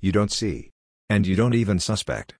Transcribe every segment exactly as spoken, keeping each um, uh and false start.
You don't see. And you don't even suspect.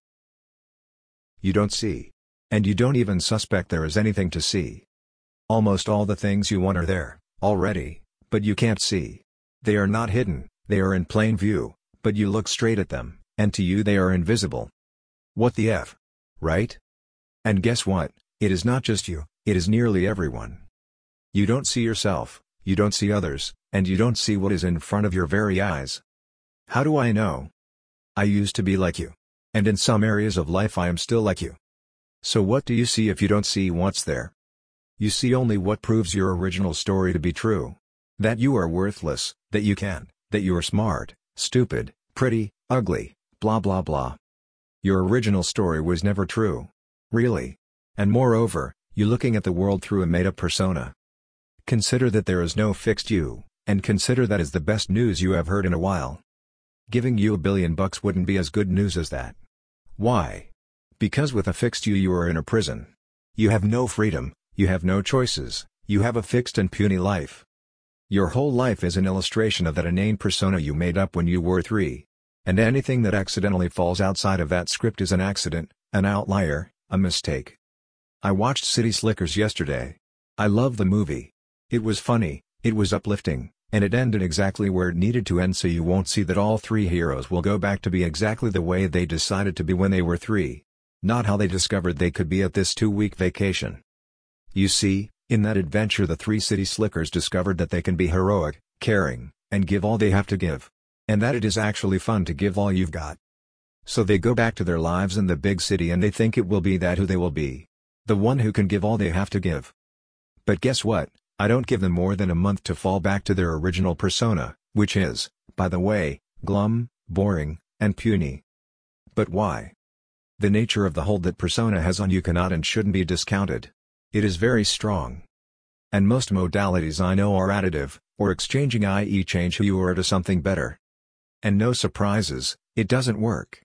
You don't see. And you don't even suspect there is anything to see. Almost all the things you want are there, already, but you can't see. They are not hidden, they are in plain view, but you look straight at them, and to you they are invisible. What the F? Right? And guess what? It is not just you, it is nearly everyone. You don't see yourself, you don't see others, and you don't see what is in front of your very eyes. How do I know? I used to be like you. And in some areas of life I am still like you. So what do you see if you don't see what's there? You see only what proves your original story to be true. That you are worthless, that you can, that you are smart, stupid, pretty, ugly, blah blah blah. Your original story was never true. Really. And moreover, you're looking at the world through a made-up persona. Consider that there is no fixed you, and consider that is the best news you have heard in a while. Giving you a billion bucks wouldn't be as good news as that. Why? Because with a fixed you you are in a prison. You have no freedom, you have no choices, you have a fixed and puny life. Your whole life is an illustration of that inane persona you made up when you were three. And anything that accidentally falls outside of that script is an accident, an outlier, a mistake. I watched City Slickers yesterday. I love the movie. It was funny, it was uplifting, and it ended exactly where it needed to end, so you won't see that all three heroes will go back to be exactly the way they decided to be when they were three. Not how they discovered they could be at this two-week vacation. You see, in that adventure the three City Slickers discovered that they can be heroic, caring, and give all they have to give. And that it is actually fun to give all you've got. So they go back to their lives in the big city and they think it will be that who they will be. The one who can give all they have to give. But guess what? I don't give them more than a month to fall back to their original persona, which is, by the way, glum, boring, and puny. But why? The nature of the hold that persona has on you cannot and shouldn't be discounted. It is very strong. And most modalities I know are additive, or exchanging, that is change who you are to something better. And no surprises, it doesn't work.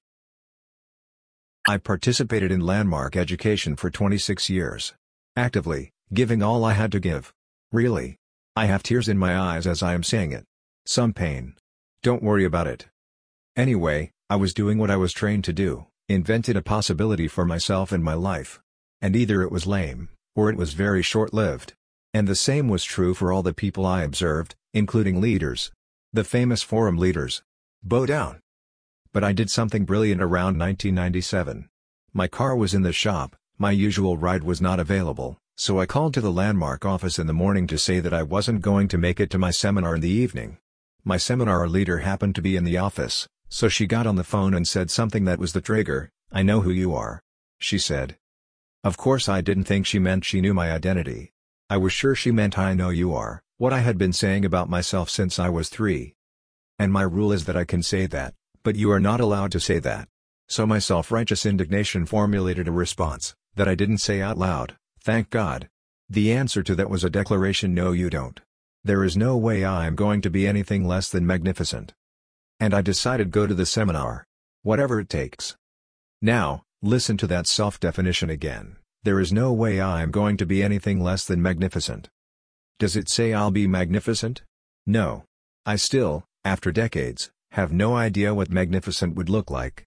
I participated in Landmark Education for twenty-six years. Actively, giving all I had to give. Really. I have tears in my eyes as I am saying it. Some pain. Don't worry about it. Anyway, I was doing what I was trained to do, invented a possibility for myself and my life. And either it was lame, or it was very short-lived. And the same was true for all the people I observed, including leaders. The famous forum leaders. Bow down. But I did something brilliant around nineteen ninety-seven. My car was in the shop, my usual ride was not available, so I called to the Landmark office in the morning to say that I wasn't going to make it to my seminar in the evening. My seminar leader happened to be in the office, so she got on the phone and said something that was the trigger. "I know who you are," she said. Of course I didn't think she meant she knew my identity. I was sure she meant "I know you are," what I had been saying about myself since I was three. And my rule is that I can say that, but you are not allowed to say that. So my self-righteous indignation formulated a response, that I didn't say out loud, thank God. The answer to that was a declaration: no you don't. There is no way I am going to be anything less than magnificent. And I decided go to the seminar. Whatever it takes. Now, listen to that self-definition again. There is no way I am going to be anything less than magnificent. Does it say I'll be magnificent? No. I still, after decades, have no idea what magnificent would look like.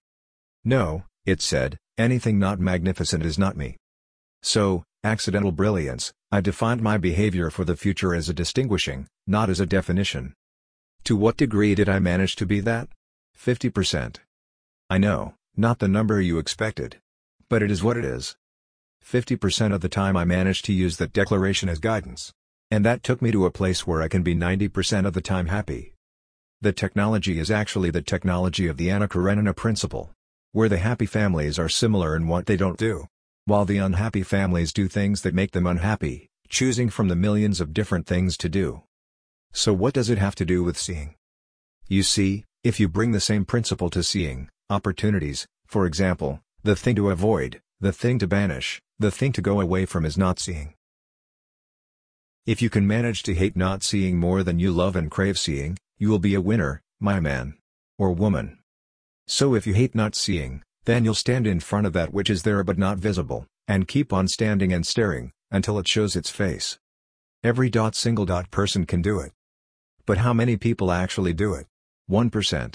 No, it said, anything not magnificent is not me. So, accidental brilliance, I defined my behavior for the future as a distinguishing, not as a definition. To what degree did I manage to be that? fifty percent. I know, not the number you expected. But it is what it is. fifty percent of the time I managed to use that declaration as guidance. And that took me to a place where I can be ninety percent of the time happy. The technology is actually the technology of the Anna Karenina principle. Where the happy families are similar in what they don't do. While the unhappy families do things that make them unhappy, choosing from the millions of different things to do. So what does it have to do with seeing? You see, if you bring the same principle to seeing, opportunities, for example, the thing to avoid, the thing to banish, the thing to go away from is not seeing. If you can manage to hate not seeing more than you love and crave seeing, you will be a winner, my man. Or woman. So if you hate not seeing, then you'll stand in front of that which is there but not visible, and keep on standing and staring, until it shows its face. Every dot single dot person can do it. But how many people actually do it? one percent.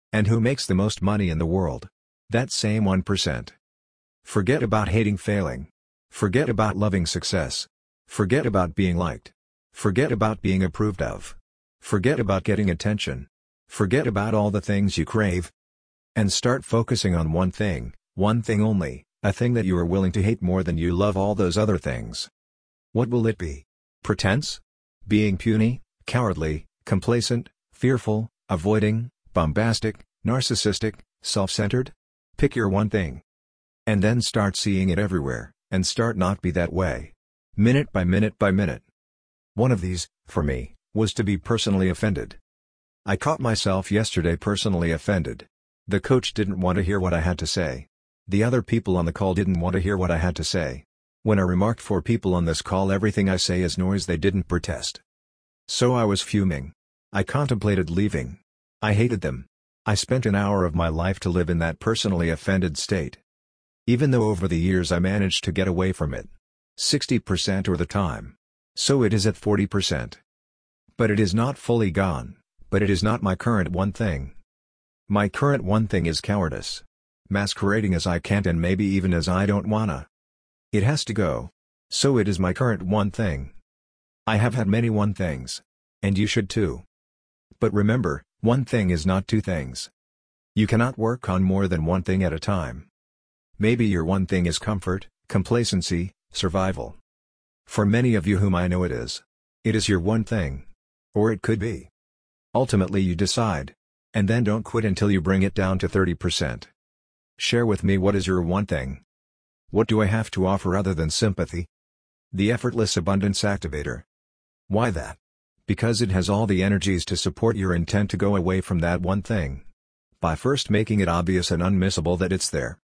And who makes the most money in the world? That same one percent. Forget about hating failing. Forget about loving success. Forget about being liked. Forget about being approved of. Forget about getting attention. Forget about all the things you crave. And start focusing on one thing, one thing only, a thing that you are willing to hate more than you love all those other things. What will it be? Pretense? Being puny, cowardly, complacent, fearful, avoiding, bombastic, narcissistic, self-centered? Pick your one thing. And then start seeing it everywhere, and start not be that way. Minute by minute by minute. One of these, for me, was to be personally offended. I caught myself yesterday personally offended. The coach didn't want to hear what I had to say. The other people on the call didn't want to hear what I had to say. When I remarked for people on this call everything I say is noise, they didn't protest. So I was fuming. I contemplated leaving. I hated them. I spent an hour of my life to live in that personally offended state. Even though over the years I managed to get away from it. sixty percent or the time. So it is at forty percent. But it is not fully gone, but it is not my current one thing. My current one thing is cowardice. Masquerading as I can't and maybe even as I don't wanna. It has to go. So it is my current one thing. I have had many one things. And you should too. But remember, one thing is not two things. You cannot work on more than one thing at a time. Maybe your one thing is comfort, complacency, survival. For many of you whom I know it is. It is your one thing. Or it could be. Ultimately you decide. And then don't quit until you bring it down to thirty percent. Share with me what is your one thing. What do I have to offer other than sympathy? The Effortless Abundance Activator. Why that? Because it has all the energies to support your intent to go away from that one thing. By first making it obvious and unmissable that it's there.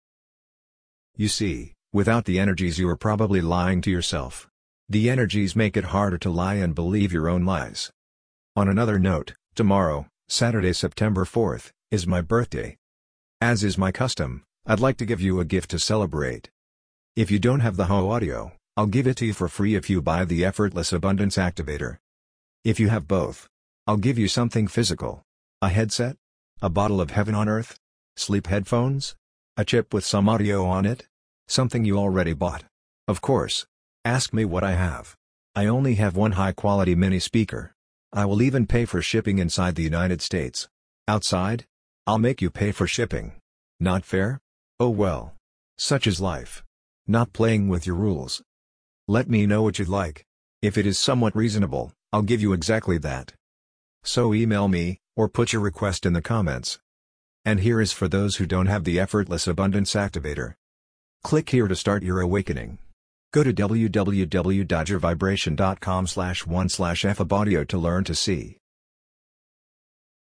You see, without the energies you are probably lying to yourself. The energies make it harder to lie and believe your own lies. On another note, tomorrow, Saturday, September fourth, is my birthday. As is my custom, I'd like to give you a gift to celebrate. If you don't have the H O audio, I'll give it to you for free if you buy the Effortless Abundance Activator. If you have both, I'll give you something physical. A headset? A bottle of Heaven on Earth? Sleep headphones? A chip with some audio on it? Something you already bought. Of course. Ask me what I have. I only have one high-quality mini speaker. I will even pay for shipping inside the United States. Outside? I'll make you pay for shipping. Not fair? Oh well. Such is life. Not playing with your rules. Let me know what you'd like. If it is somewhat reasonable, I'll give you exactly that. So email me, or put your request in the comments. And here is for those who don't have the Effortless Abundance Activator. Click here to start your awakening. Go to w w w dot your vibration dot com slash one slash f ab audio to learn to see